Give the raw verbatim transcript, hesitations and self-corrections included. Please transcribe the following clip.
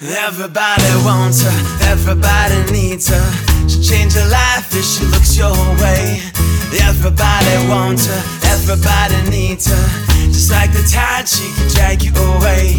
Everybody wants her, everybody needs her. She'll change your life if she looks your way. Everybody wants her, everybody needs her. Just like the tide, she can drag you away.